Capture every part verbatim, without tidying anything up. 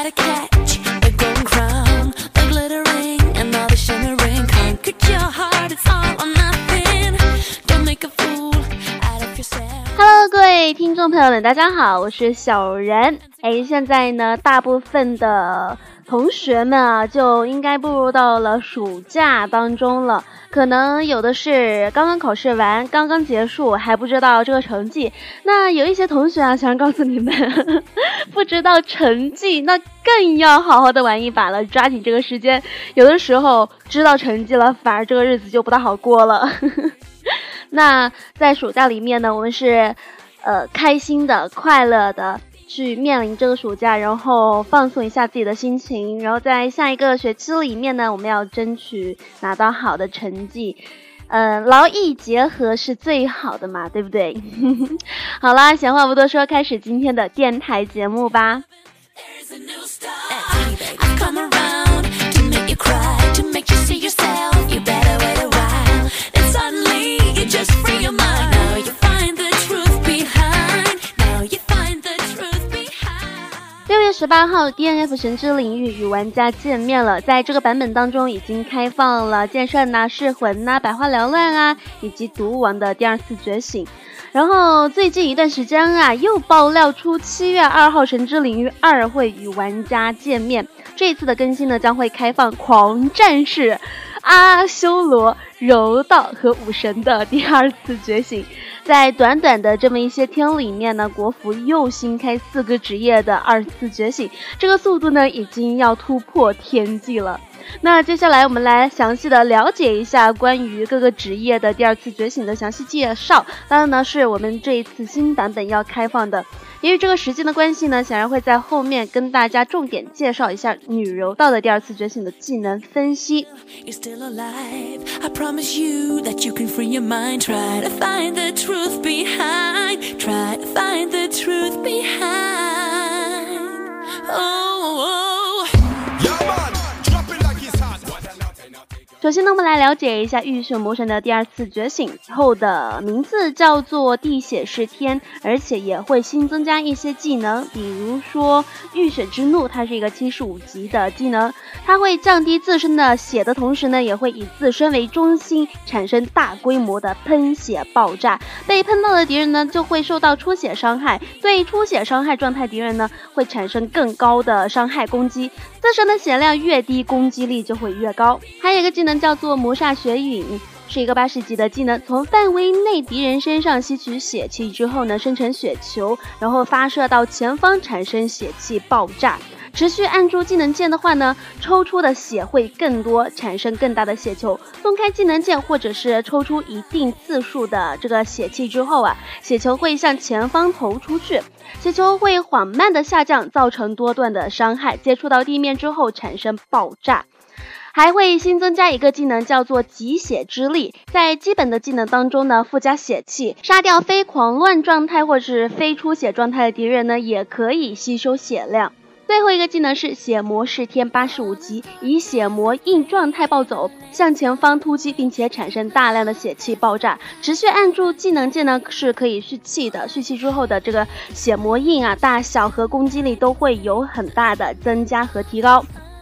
to catch the golden crown, the glittering and all the shimmering. Conquered your heart, it's all or nothing. Don't make a fool out of yourself.Hello， 各位听众朋友们，大家好，我是小然。哎，现在呢，大部分的同学们啊，就应该步入到了暑假当中了。可能有的是刚刚考试完，刚刚结束，还不知道这个成绩。那有一些同学啊，想告诉你们，呵呵不知道成绩，那更要好好的玩一把了，抓紧这个时间。有的时候知道成绩了，反而这个日子就不大好过了。呵呵那在暑假里面呢，我们是呃开心的、快乐的去面临这个暑假，然后放松一下自己的心情，然后在下一个学期里面呢，我们要争取拿到好的成绩。呃，劳逸结合是最好的嘛，对不对？好啦，闲话不多说，开始今天的电台节目吧。Just free your mind. Now you find the truth behind. Now you find the truth behind. 六月十八号 D N F 神之领域与玩家见面了。在这个版本当中已经开放了剑圣啊、噬魂啊、百花缭乱啊以及毒王的第二次觉醒。然后最近一段时间啊，又爆料出七月二号神之领域二会与玩家见面。这一次的更新呢，将会开放狂战士、阿修罗、柔道和武神的第二次觉醒。在短短的这么一些天里面呢，国服又新开四个职业的二次觉醒，这个速度呢已经要突破天际了。那接下来我们来详细的了解一下关于各个职业的第二次觉醒的详细介绍。当然呢，是我们这一次新版本要开放的。由于这个时间的关系呢，显然会在后面跟大家重点介绍一下女柔道的第二次觉醒的技能分析。You're still alive. I promise you that you can free your mind. Try to find the truth behind. Try to find the truth behind. Oh, oh.Yeah, man. Drop it like it's hot.首先呢，我们来了解一下浴血魔神的第二次觉醒后的名字叫做地血噬天，而且也会新增加一些技能，比如说浴血之怒，它是一个七十五级的技能，它会降低自身的血的同时呢，也会以自身为中心产生大规模的喷血爆炸，被喷到的敌人呢就会受到出血伤害，对出血伤害状态敌人呢会产生更高的伤害攻击，自身的血量越低，攻击力就会越高。还有一个技能叫做魔煞血陨，是一个八十级的技能，从范围内敌人身上吸取血气之后呢，生成血球，然后发射到前方产生血气爆炸。持续按住技能键的话呢，抽出的血会更多，产生更大的血球。松开技能键或者是抽出一定次数的这个血气之后啊，血球会向前方投出去，血球会缓慢的下降，造成多段的伤害，接触到地面之后产生爆炸。还会新增加一个技能叫做集血之力，在基本的技能当中呢，附加血气，杀掉非狂乱状态或是非出血状态的敌人呢，也可以吸收血量。最后一个技能是血魔噬天八十五级，以血魔印状态暴走，向前方突击，并且产生大量的血气爆炸。持续按住技能键呢是可以蓄气的，蓄气之后的这个血魔印啊，大小和攻击力都会有很大的增加和提高。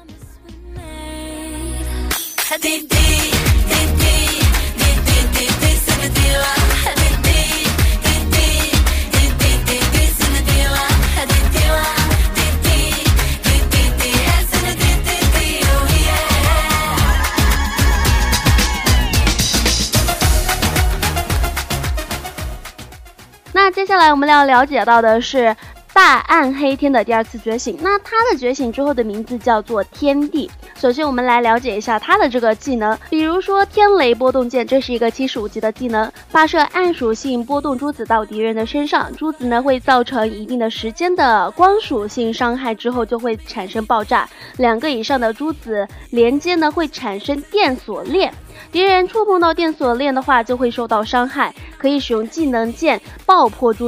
那接下来我们要了解到的是大暗黑天的第二次觉醒，那它的觉醒之后的名字叫做天地。首先我们来了解一下它的这个技能，比如说天雷波动剑，这是一个七十五级的技能，发射暗属性波动珠子到敌人的身上，珠子呢会造成一定的时间的光属性伤害之后就会产生爆炸，两个以上的珠子连接呢会产生电锁链，敌人触碰到电锁链的话就会受到伤害，可以使用技能键爆破珠子，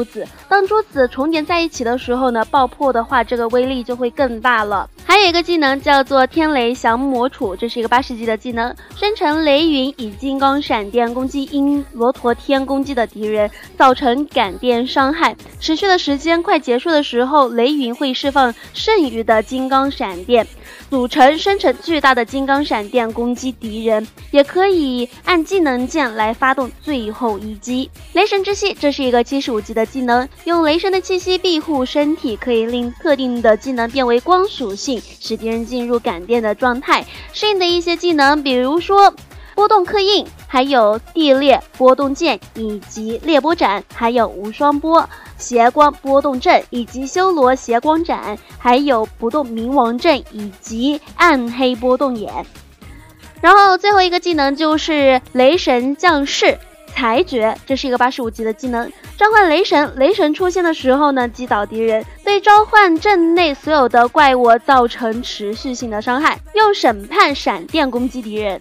当珠子重叠在一起的时候呢，爆破的话这个威力就会更大了。还有一个技能叫做天雷降魔杵，这是一个八十级的技能，生成雷云以金刚闪电攻击因罗陀天攻击的敌人，造成感电伤害，持续的时间快结束的时候，雷云会释放剩余的金刚闪电，组成生成巨大的金刚闪电攻击敌人，也可以按技能键来发动最后一击。雷神之息，这是一个七十五级的技能，用雷神的气息庇护身体，可以令特定的技能变为光属性，使敌人进入感电的状态。适应的一些技能比如说波动刻印，还有地裂波动剑，以及裂波斩，还有无双波斜光波动阵，以及修罗斜光斩，还有不动冥王阵，以及暗黑波动眼。然后最后一个技能就是雷神降世裁决，这是一个八十五级的技能，召唤雷神，雷神出现的时候呢，击倒敌人，对召唤阵内所有的怪物造成持续性的伤害，用审判闪电攻击敌人。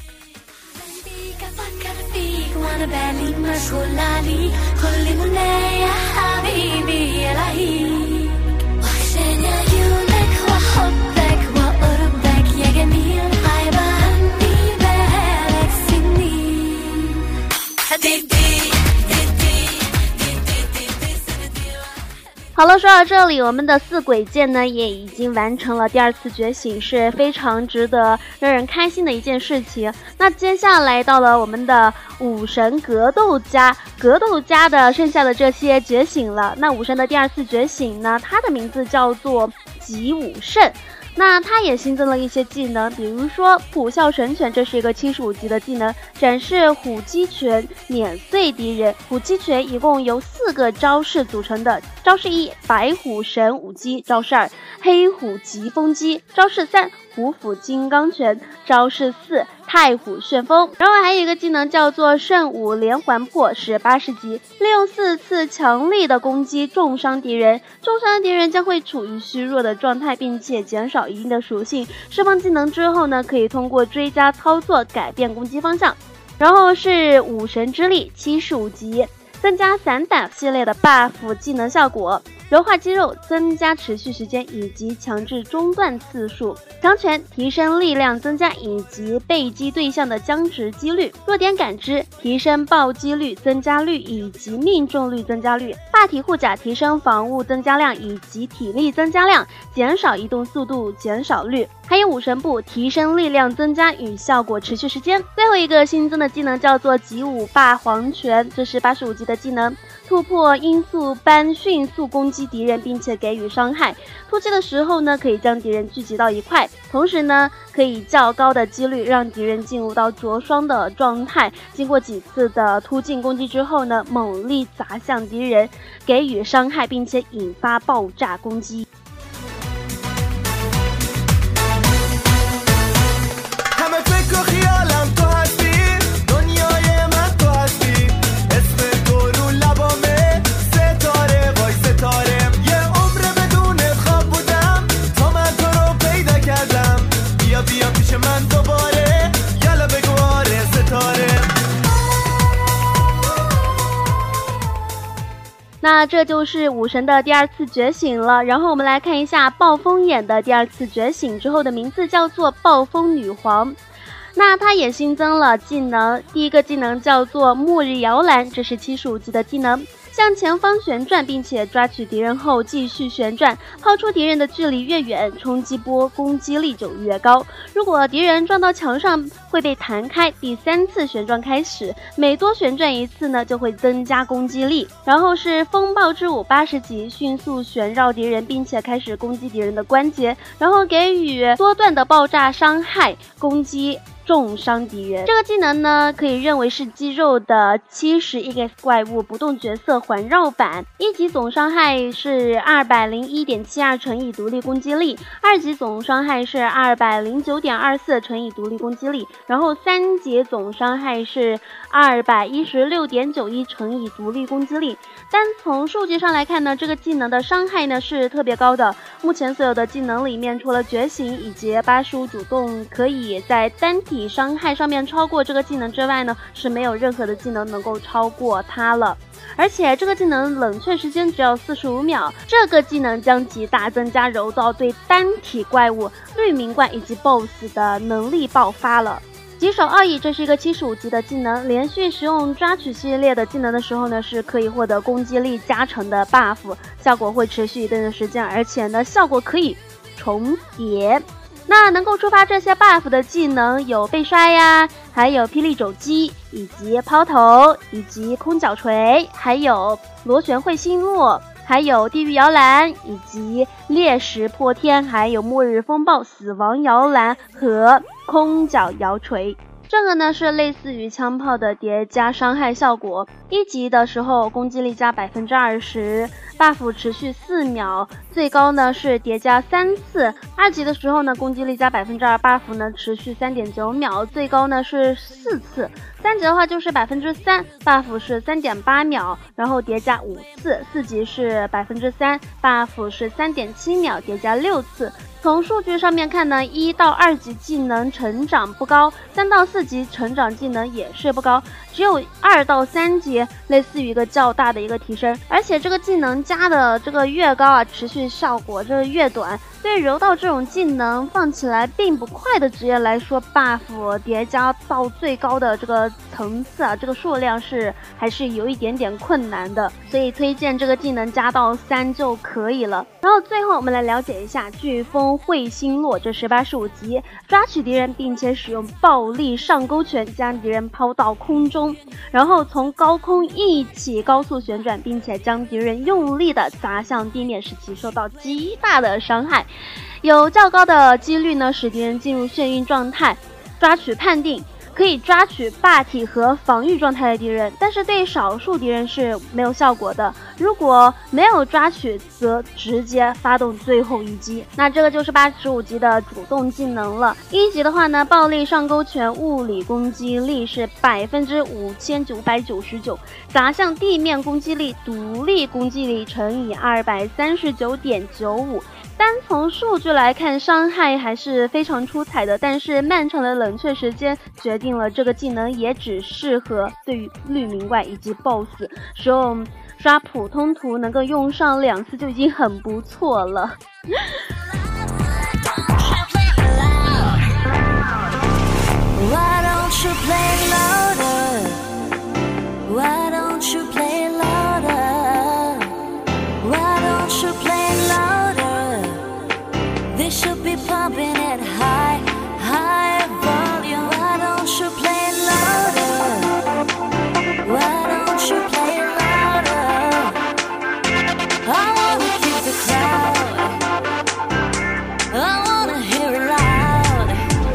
好了，说到这里，我们的四鬼剑呢也已经完成了第二次觉醒，是非常值得让人开心的一件事情。那接下来到了我们的武神格斗家，格斗家的剩下的这些觉醒了。那武神的第二次觉醒呢，它的名字叫做极武圣。那它也新增了一些技能，比如说虎啸神拳，这是一个七十五级的技能，展示虎击拳碾碎敌人。虎击拳一共由四个招式组成的，招式一白虎神武击，招式二黑虎疾风击，招式三虎斧金刚拳，招式四太虎旋风。然后还有一个技能叫做圣武连环破，是八十级，利用四次强力的攻击重伤敌人，重伤敌人将会处于虚弱的状态，并且减少一定的属性。释放技能之后呢，可以通过追加操作改变攻击方向。然后是武神之力，七十五级，增加散打系列的 buff 技能效果，柔化肌肉，增加持续时间以及强制中断次数，强拳提升力量增加以及被击对象的僵直几率，弱点感知提升暴击率增加率以及命中率增加率，霸体护甲提升防务增加量以及体力增加量，减少移动速度减少率，还有武神步提升力量增加与效果持续时间。最后一个新增的技能叫做极武霸皇拳，这是八十五级的技能，突破音速般迅速攻击敌人并且给予伤害，突击的时候呢可以将敌人聚集到一块，同时呢可以较高的几率让敌人进入到着霜的状态，经过几次的突进攻击之后呢，猛力砸向敌人，给予伤害并且引发爆炸攻击。那这就是武神的第二次觉醒了，然后我们来看一下暴风眼的第二次觉醒之后的名字叫做暴风女皇。那它也新增了技能，第一个技能叫做末日摇篮，这是七十五级的技能，向前方旋转并且抓取敌人后继续旋转，抛出敌人的距离越远，冲击波攻击力就越高。如果敌人撞到墙上会被弹开，第三次旋转开始，每多旋转一次呢就会增加攻击力。然后是风暴之舞八十级，迅速旋绕敌人并且开始攻击敌人的关节，然后给予缩短的爆炸伤害，攻击重伤敌人。这个技能呢可以认为是肌肉的七十 E X 怪物不动角色环绕版，一级总伤害是 二百零一点七二 乘以独立攻击力，二级总伤害是 二百零九点二四 乘以独立攻击力，然后三级总伤害是 二百一十六点九一 乘以独立攻击力。单从数据上来看呢，这个技能的伤害呢是特别高的，目前所有的技能里面除了觉醒以及八十五主动可以在单体伤害上面超过这个技能之外呢，是没有任何的技能能够超过它了。 而且这个技能冷却时间只要四十五秒，这个技能将极大增加柔道对单体怪物、绿冥怪以及 B O S S 的能力爆发了。棘手二役，这是一个七十五级的技能，连续使用抓取系列的技能的时候呢，是可以获得攻击力加成的 buff， 效果会持续一定的时间，而且呢效果可以重叠。那能够触发这些 buff 的技能有被摔呀，还有霹雳肘击，以及抛投，以及空角锤，还有螺旋彗星落，还有地狱摇篮，以及裂石破天，还有末日风暴、死亡摇篮和空角摇锤。这个呢是类似于枪炮的叠加伤害效果，一级的时候攻击力加 百分之二十， buff 持续四秒，最高呢是叠加三次，二级的时候呢攻击力加 百分之二， buff 呢持续 三点九秒，最高呢是四次，三级的话就是 百分之三， buff 是 三点八秒，然后叠加五次，四级是 百分之三， buff 是 三点七秒，叠加六次。从数据上面看呢，一到二级技能成长不高，三到四级成长技能也是不高，只有二到三级类似于一个较大的一个提升，而且这个技能加的这个越高啊，持续效果这越短。对柔道这种技能放起来并不快的职业来说 ，buff 叠加到最高的这个层次啊，这个数量是还是有一点点困难的，所以推荐这个技能加到三就可以了。然后最后我们来了解一下飓风彗星落，这是八十五级，抓取敌人并且使用暴力上勾拳将敌人抛到空中，然后从高空一起高速旋转，并且将敌人用力的砸向地面，使其受到极大的伤害。有较高的几率呢使敌人进入眩晕状态，抓取判定可以抓取霸体和防御状态的敌人，但是对少数敌人是没有效果的，如果没有抓取则直接发动最后一击。那这个就是八十五级的主动技能了。一级的话呢，暴力上勾拳物理攻击力是百分之五千九百九十九，砸向地面攻击力独立攻击力乘以二百三十九点九五。单从数据来看，伤害还是非常出彩的，但是漫长的冷却时间决定了这个技能也只适合对于绿冥怪以及 B O S S， 使用刷普通图能够用上两次就已经很不错了。Why don't you play louder? Why don't you play louder? Why don't you play louder?They should be pumping it high, high volume. Why don't you play louder? Why don't you play louder? I wanna keep the crowd, I wanna hear it loud.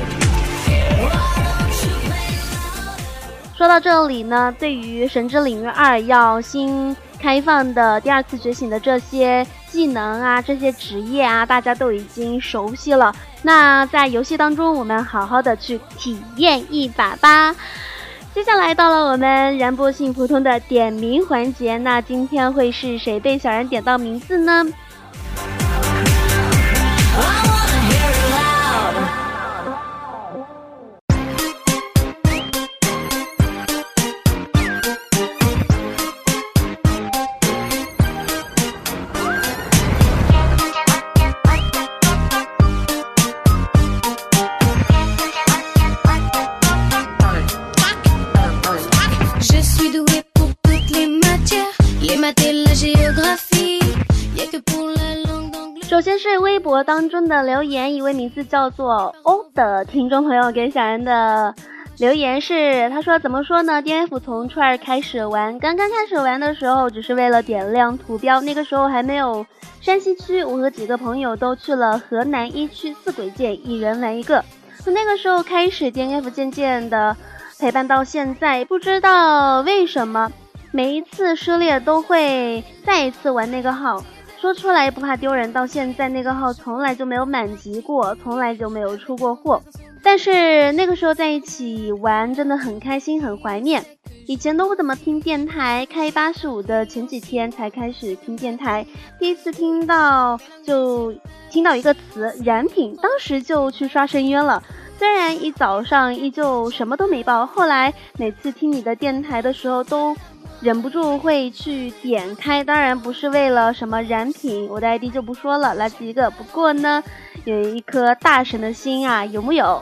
Why don't you play louder? 说到这里呢，对于神之领域二要新开放的第二次觉醒的这些技能啊，这些职业啊，大家都已经熟悉了。那在游戏当中，我们好好的去体验一把吧。接下来到了我们燃波幸普通的点名环节，那今天会是谁被小然点到名字呢？首先是微博当中的留言，一位名字叫做欧的听众朋友给小然的留言是，他说怎么说呢 D N F 从初二开始玩，刚刚开始玩的时候只是为了点亮图标，那个时候还没有山西区，我和几个朋友都去了河南一区四鬼剑，一人玩一个。从那个时候开始 D N F 渐渐的陪伴到现在，不知道为什么每一次失恋都会再一次玩那个号，说出来不怕丢人，到现在那个号从来就没有满级过，从来就没有出过货，但是那个时候在一起玩真的很开心，很怀念。以前都不怎么听电台，开八十五的前几天才开始听电台，第一次听到就听到一个词燃品，当时就去刷深渊了。虽然一早上依旧什么都没报，后来每次听你的电台的时候都忍不住会去点开，当然不是为了什么燃品，我的 I D 就不说了，来自一个。不过呢，有一颗大神的心啊，有木有？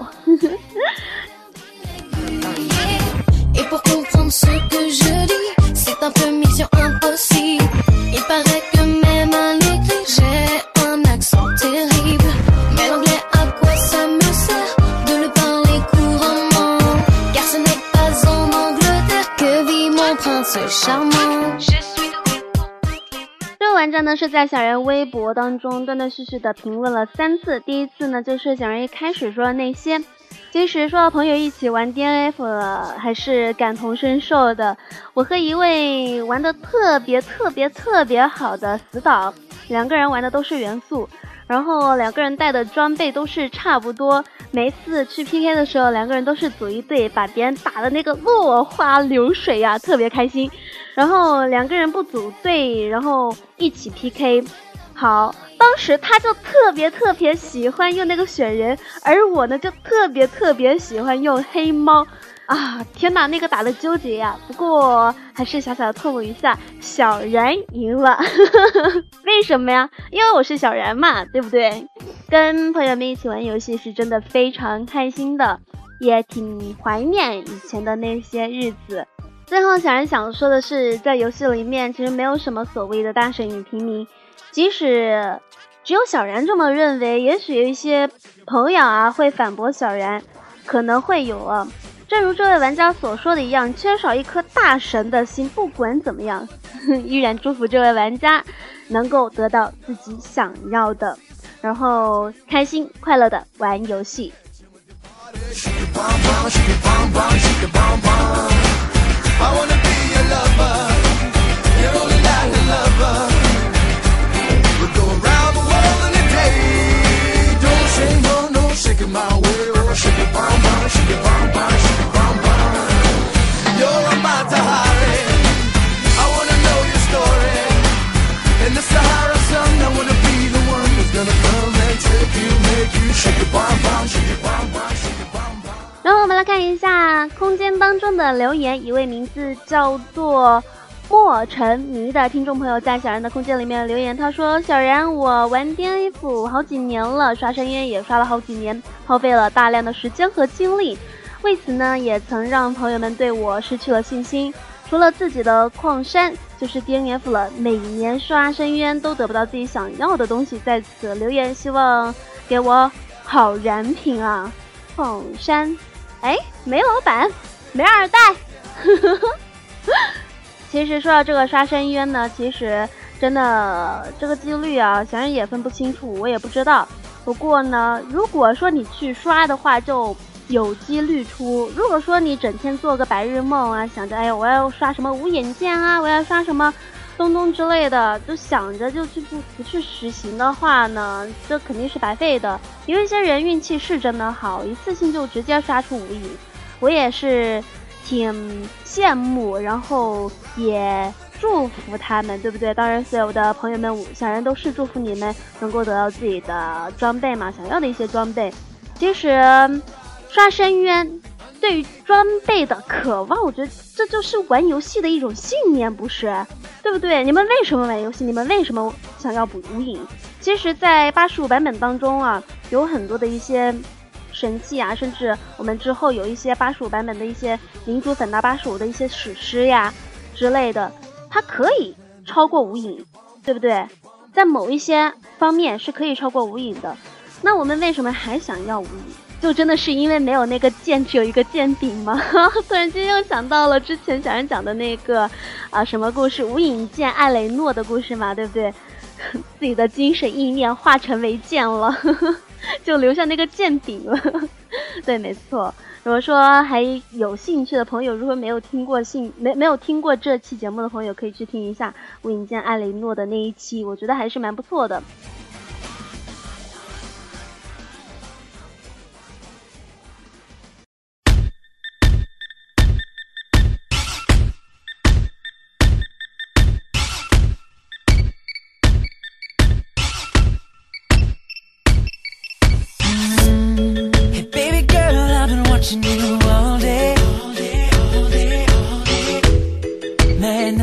这个玩家呢是在小人微博当中断断续续的评论了三次。第一次呢就是小人一开始说的那些，其实说到朋友一起玩 D N F 了，还是感同身受的。我和一位玩的特别特别特别好的死党，两个人玩的都是元素，然后两个人带的装备都是差不多，每一次去 P K 的时候，两个人都是组一队，把别人打的那个落花流水呀、啊，特别开心。然后两个人不组队，然后一起 P K。好，当时他就特别特别喜欢用那个雪人，而我呢就特别特别喜欢用黑猫啊！天哪，那个打的纠结呀！不过还是小小的透露一下，小然赢了。为什么呀？因为我是小然嘛，对不对？跟朋友们一起玩游戏是真的非常开心的，也挺怀念以前的那些日子。最后小然想说的是，在游戏里面其实没有什么所谓的大神与平民，即使只有小然这么认为，也许有一些朋友啊会反驳小然，可能会有啊。正如这位玩家所说的一样，缺少一颗大神的心，不管怎么样，依然祝福这位玩家能够得到自己想要的，然后开心快乐的玩游戏。I wanna be your lover, your only life lover. We'll go around the world in a day. Don't shake, no, no, shake it my way. Oh, shake it, bum, bum, shake it, bum, bum, shake it, bum, bum. You're about to hurry. I wanna know your story. In the Sahara sun, I wanna be the one who's gonna come and take you, make you shake it, bum, bum, shake it, bum, bum, shake it, bum, bum.然后我们来看一下空间当中的留言，一位名字叫做莫尘迷的听众朋友在小然的空间里面留言，他说：小然，我玩 D N F 好几年了，刷深渊也刷了好几年，耗费了大量的时间和精力，为此呢也曾让朋友们对我失去了信心，除了自己的矿山就是 D N F 了，每年刷深渊都得不到自己想要的东西，在此留言希望给我好燃品啊。矿山，哎，没老板，没二代。其实说到这个刷深渊呢，其实真的这个几率啊，小人也分不清楚，我也不知道。不过呢，如果说你去刷的话，就有几率出。如果说你整天做个白日梦啊，想着哎呀我要刷什么无眼剑啊，我要刷什么东东之类的，就想着就去不不去实行的话呢，这肯定是白费的。有一些人运气是真的好，一次性就直接刷出无影，我也是挺羡慕，然后也祝福他们，对不对？当然所有的朋友们小人都是祝福你们能够得到自己的装备嘛，想要的一些装备。其实刷深渊对于装备的渴望，我觉得这就是玩游戏的一种信念，不是？对不对？你们为什么玩游戏？你们为什么想要补无影？其实在八十五版本当中啊，有很多的一些神器啊，甚至我们之后有一些八十五版本的一些民族粉到八十五的一些史诗呀之类的，它可以超过无影，对不对？在某一些方面是可以超过无影的。那我们为什么还想要无影？就真的是因为没有那个剑，只有一个剑柄吗？突然间又想到了之前小人讲的那个啊什么故事，无影剑艾雷诺的故事嘛，对不对？自己的精神意念化成为剑了，就留下那个剑柄了。对，没错。如果说还有兴趣的朋友，如果没有听过兴没没有听过这期节目的朋友，可以去听一下无影剑艾雷诺的那一期，我觉得还是蛮不错的。 watching you all day, all day, all day, all day. Man,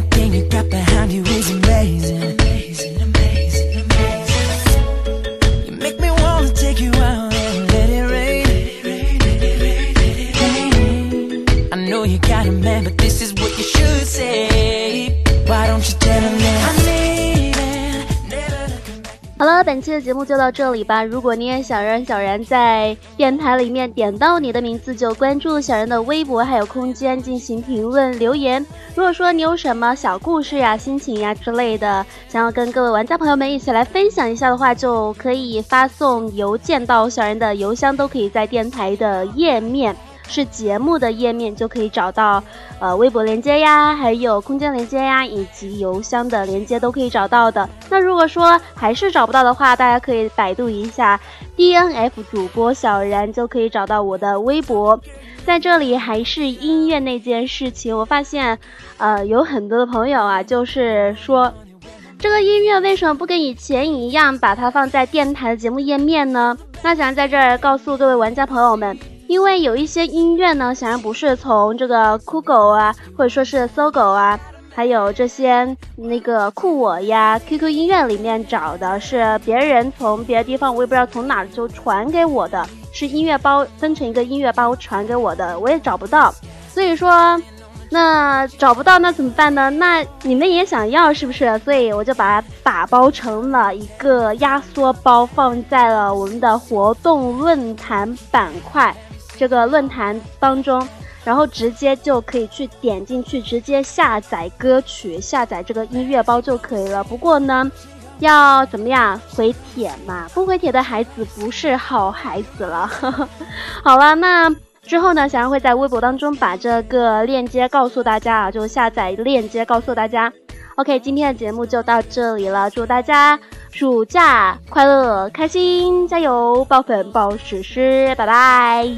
this is what you should say. Why don't you tell him that I'm leaving, never to come back. 好了，本期的节目就到这里吧。如果你也想让小然在电台里面点到你的名字，就关注小然的微博还有空间进行评论留言。如果说你有什么小故事呀、心情呀之类的，想要跟各位玩家朋友们一起来分享一下的话，就可以发送邮件到小然的邮箱，都可以在电台的页面，是节目的页面就可以找到，呃，微博连接呀，还有空间连接呀，以及邮箱的连接都可以找到的。那如果说还是找不到的话，大家可以百度一下 D N F 主播小然，就可以找到我的微博。在这里还是音乐那件事情，我发现，呃，有很多的朋友啊，就是说，这个音乐为什么不跟以前一样把它放在电台的节目页面呢？那想在这儿告诉各位玩家朋友们。因为有一些音乐呢，显然不是从这个酷狗啊，或者说是搜狗啊，还有这些那个酷我呀 Q Q 音乐里面找的，是别人从别的地方，我也不知道从哪儿就传给我的，是音乐包分成一个音乐包传给我的，我也找不到。所以说那找不到那怎么办呢？那你们也想要是不是？所以我就把它打包成了一个压缩包，放在了我们的活动论坛板块这个论坛当中，然后直接就可以去点进去，直接下载歌曲，下载这个音乐包就可以了。不过呢，要怎么样回帖嘛？不回帖的孩子不是好孩子了。好了，那之后呢，小然会在微博当中把这个链接告诉大家啊，就下载链接告诉大家。OK， 今天的节目就到这里了，祝大家暑假快乐开心，加油，爆粉爆史诗，拜拜。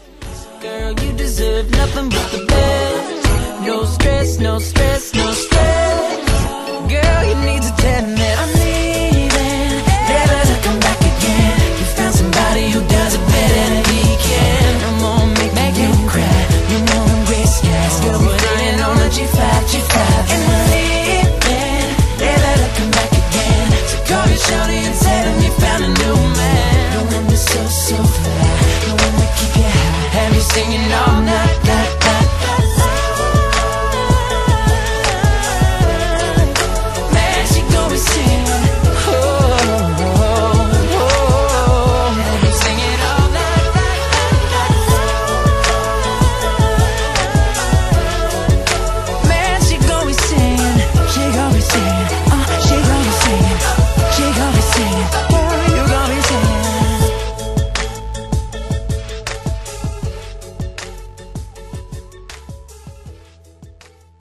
Girl, you deserve nothing but the best. No stress, no stress, no stress. Girl, you need to tell me that I'm leaving, never to come back again. You found somebody who does it better than he can. I'm gonna make, make you cry. You know I'm gray skies. Girl, we're riding on a G five, G five. And we're leaving, never to come back again. So call your shorty and tell him you found a new man. No one is so, so fly. No one will keep you high. Have you singing all night?